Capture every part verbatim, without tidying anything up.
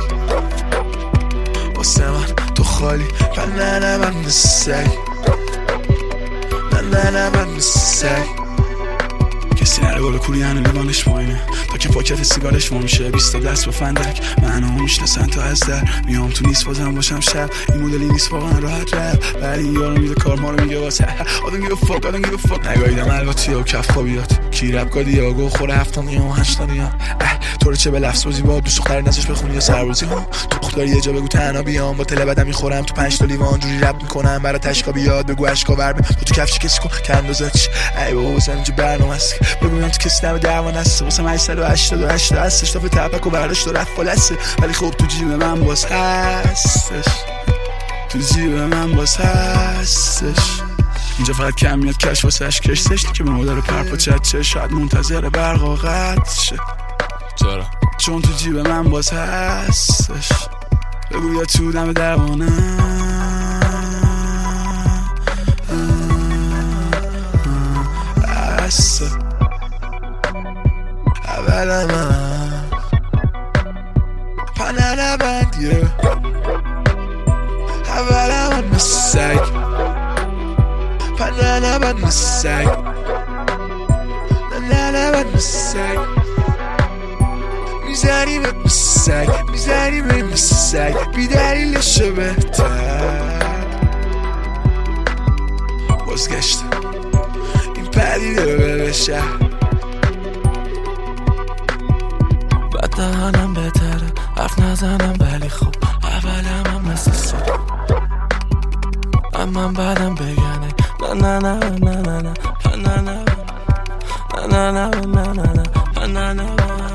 واسه من تو خالی من نه نه من مثل نه نه نه من مثل کسی نره بالا کوری هنو لیوانش پایینه تا که پاکت سیگارش ما میشه بیست تا دست با فندک منو میشناسن تا از در میام تو نیست بازم باشم شب این مدلی نیست واقعا راحت رب ولی این یارو میده کار ما رو میگه واسه آدم گیو فاک آدم گیو فاک نگاهیدم الواتی و کف خوابیات کی رب گادی یا گو خوره هفتانی و هشتانی ها تو رو چه به لفظ بازی با دوست دختر نزش بخونی یا سربازی ها تو دختری یه جا بگو تنها بیام با تله بدم میخورم تو پنج تا لیوان جوری رب میکنم برای تشکا بیاد بگو اشکا ورم تو تو کفش کسی کن که اندازتش ای بابا واسه اینجا برنامه‌ست بگویم تو کسی نمه درمان هسته واسه من هشتصد و هشتاد و هشت هستش تا به تبک و برداشت و رفت بالسته ولی خب تو جیب من باز هستش تو جیب من باز هستش اینجا فقط کم میاد کش واسه اش کشتش که به مادر پرپا چه شاید منتظر برقا قد شه چرا؟ چون تو جیب من باز هستش بگو یا تو دم درمانم هسته اول من پنه نبندیه اول من مسک پنه نبند مسک نه نبند مسک میزنی به مسک میزنی به مسک بی دلیلشو بهتر بازگشت این پدیده به شهر بد دهنم بهتره حرف نزنم ولی خب اولم هم مثل صبح اما بعدم بگنه نه نه نه نه نه نه نه نه نه نه نه نه نه نه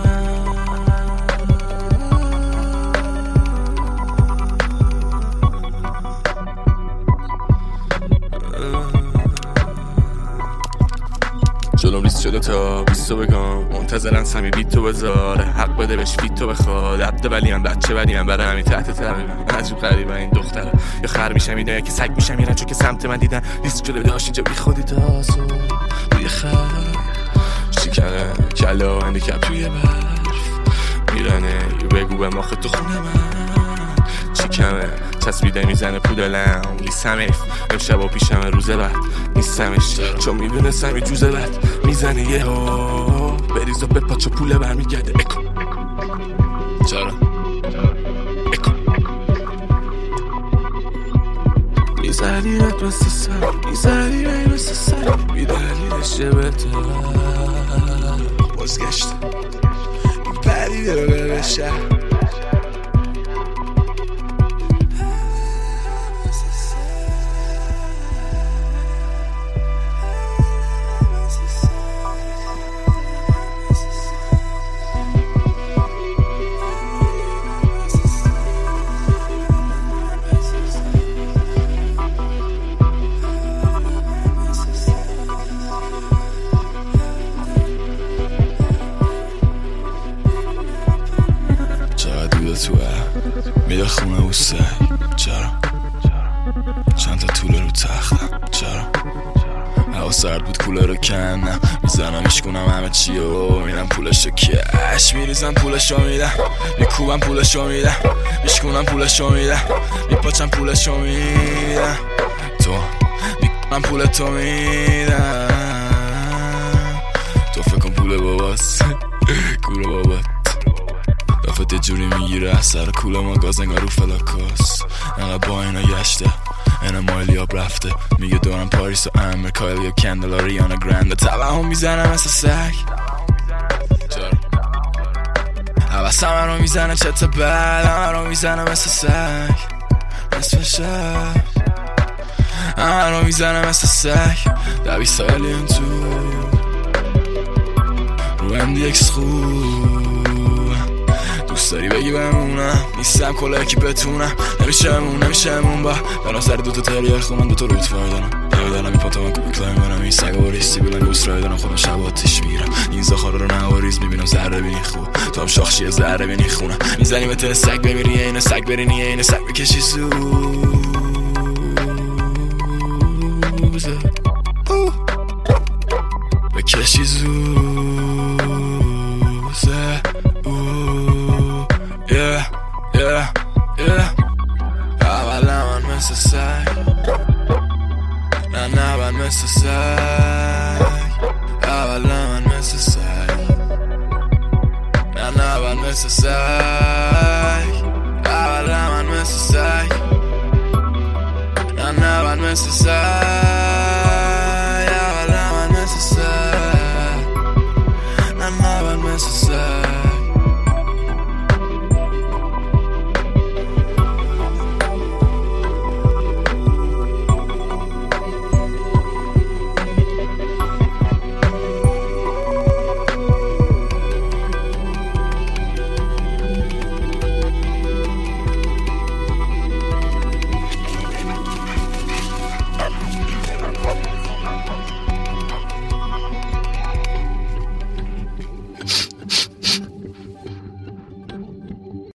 جلوم ریست شده تا بیستو بگم منتظرن سمی بیتو بذاره حق بده بهش فیتو بخواد عبده ولی هم بچه ولی هم برای همین تحت تقریبا عجب غریبه این دختره یا خر میشم اینا یا که سگ میشم میرن چون که سمت من دیدن ریست شده داشت اینجا بی خودی تاسو روی خر شکنه کلا هندیکپ توی برف میرنه یو بگو به ماخه تو خونه من چی کمه تصویده میزنه پودلم لیسم ایف امشب و پیشم روزه بعد نیستمش چون میدونستم یه جوزه بعد میزنه یه ها بریز و بپاچ و پوله برمیگرده اکو چرا اکو میزنی رد مثل سر میزنی رد مثل سر بیدلیلش بهتر بازگشت این پدیده رو بره بشه میده خونه و سعی چرا چند تا طوله رو تختم چرا هوا سرد بود کوله رو کنم میزنم میشکنم همه چی و میرم پولشو کش میریزم پولشو میدم میکوبم پولشو میدم میشکنم پولشو میدم میپاچم پولشو میدم تو میکنم پولتو میدم تو فکر کن پول باباست کوله بابات دافت یه جوری میگیره سر کوله ما گاز انگار رو فلاکاس انقدر با اینا گشته اینا مایلی آب رفته میگه دورم پاریس و امریکا یا کندل و ریانا گرنده طبعا هم میزنم مثل سگ چرا حوث همه رو میزنه چت بد همه رو میزنه مثل سگ نصف شب همه رو میزنه مثل سگ دوی سالیان تو رو ام دی اکس خوب دوست داری بگی بمونم نیستم کلا کی بتونم نمیشه مون نمیشه مون با برام سر دوتا تریار خودم دوتا رویت فای دارم یه دارم میپاتم کوبی کلایم برم این سگ و ریستی بلن گوست رای دارم خودم شب آتیش میرم این زخارا رو نواریز میبینم ذره بینی خوب تو هم شاخشی ذره بینی خونم میزنی به ته سگ بمیری اینه سگ برینی اینه سگ بکشی زوزه بکشی زوزه Yeah, yeah, yeah, yeah. اول من مثل سگ، نه نه من مثل سگ. اول من مثل سگ، نه نه من مثل سگ.